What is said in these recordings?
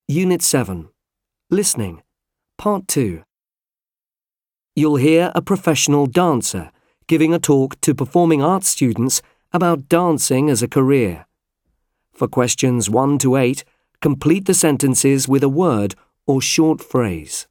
Unit 7. Listening. Part 2. You'll hear a professional dancer giving a talk to performing arts students about dancing as a career. For questions 1 to 8, complete the sentences with a word or short phrase.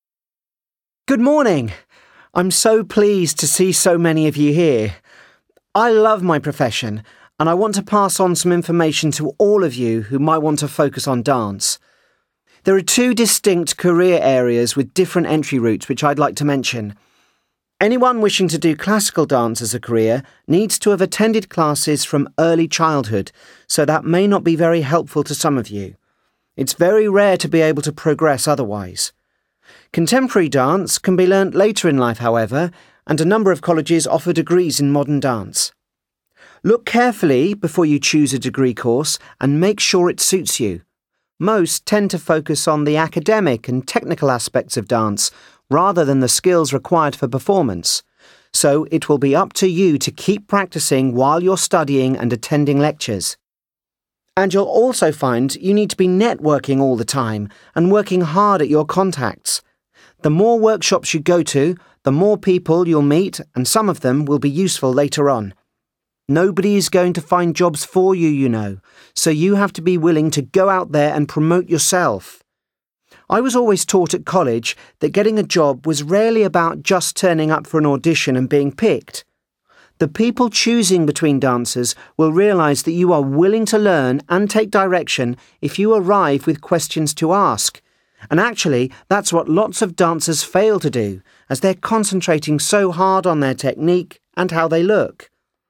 Good morning. I'm so pleased to see so many of you here. I love my profession, and I want to pass on some information to all of you who might want to focus on dance. There are 2 distinct career areas with different entry routes which I'd like to mention. Anyone wishing to do classical dance as a career needs to have attended classes from early childhood, so that may not be very helpful to some of you. It's very rare to be able to progress otherwise. Contemporary dance can be learnt later in life, however, and a number of colleges offer degrees in modern dance. Look carefully before you choose a degree course and make sure it suits you. Most tend to focus on the academic and technical aspects of dance rather than the skills required for performance. So it will be up to you to keep practicing while you're studying and attending lectures. And you'll also find you need to be networking all the time and working hard at your contacts. The more workshops you go to, the more people you'll meet, and some of them will be useful later on. Nobody is going to find jobs for you, you know, so you have to be willing to go out there and promote yourself. I was always taught at college that getting a job was rarely about just turning up for an audition and being picked. The people choosing between dancers will realise that you are willing to learn and take direction if you arrive with questions to ask. And actually, that's what lots of dancers fail to do, as they're concentrating so hard on their technique and how they look.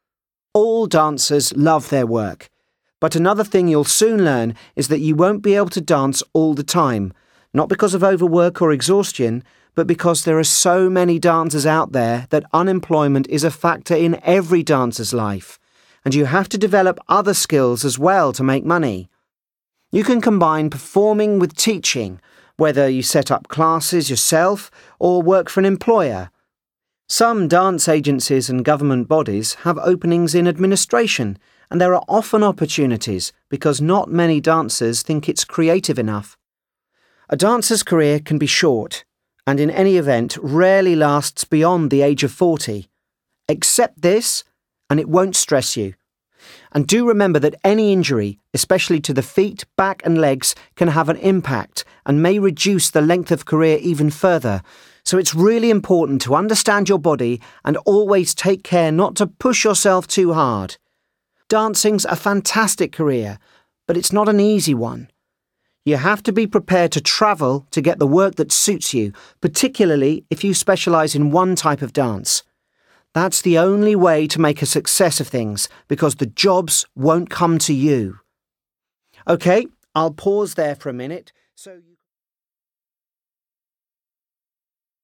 All dancers love their work, but another thing you'll soon learn is that you won't be able to dance all the time, not because of overwork or exhaustion, but because there are so many dancers out there that unemployment is a factor in every dancer's life, and you have to develop other skills as well to make money. You can combine performing with teaching, whether you set up classes yourself or work for an employer. Some dance agencies and government bodies have openings in administration, and there are often opportunities because not many dancers think it's creative enough. A dancer's career can be short, and in any event rarely lasts beyond the age of 40. Accept this, and it won't stress you. And do remember that any injury, especially to the feet, back and legs, can have an impact and may reduce the length of career even further. So it's really important to understand your body and always take care not to push yourself too hard. Dancing's a fantastic career, but it's not an easy one. You have to be prepared to travel to get the work that suits you, particularly if you specialise in one type of dance. That's the only way to make a success of things, because the jobs won't come to you. OK, I'll pause there for a minute so you